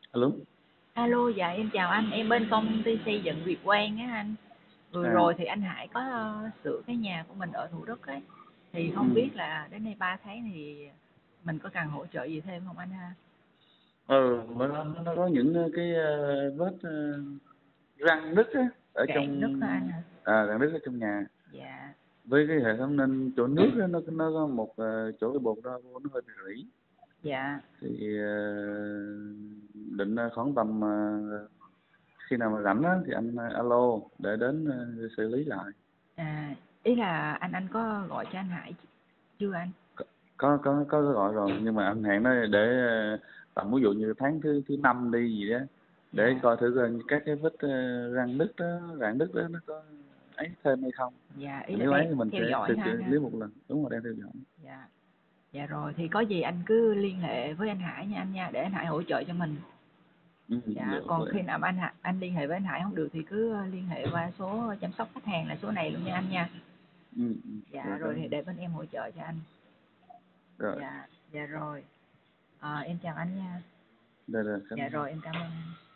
Alo. Alo, dạ em chào anh, em bên công ty xây dựng Việt Quang á anh. Vừa À. rồi thì anh Hải có sửa cái nhà của mình ở Thủ Đức ấy. Thì không Ừ. biết là đến đây 3 tháng thì mình có cần hỗ trợ gì thêm không anh ha? Ừ, mà nó có những cái vết răng nứt á ở Rạn nứt trong, hả anh hả? răng nứt ở trong nhà, Dạ, với cái hệ thống nên chỗ nước á, nó có một chỗ cái bột đó nó hơi bị rỉ. dạ, Thì định khoảng tầm khi nào mà rảnh á thì anh alo để đến xử lý lại. à, ý là anh có gọi cho anh Hải chưa anh? Có gọi rồi, nhưng mà anh hẹn nó để tầm ví dụ như tháng thứ thứ năm đi gì đó, để Dạ, coi thử coi các cái vết răng nứt đó, rạn nứt đó nó có ấy thêm hay không. dạ, ý Mà là nếu ấy đang thì mình theo sẽ dõi xử ha anh ha? lý một lần. Đúng rồi, đang theo dõi. Dạ, dạ rồi, thì có gì anh cứ liên hệ với anh Hải nha anh nha, để anh Hải hỗ trợ cho mình. Ừ, Dạ, được còn rồi. khi nào anh liên hệ với anh Hải không được thì cứ liên hệ qua số chăm sóc khách hàng là số này luôn nha anh nha. Ừ, ừ. Dạ Rồi, rồi thì để bên em hỗ trợ cho anh. rồi. Dạ, dạ rồi. Em chào anh nha. Đây là Dạ khánh. rồi em cảm ơn anh.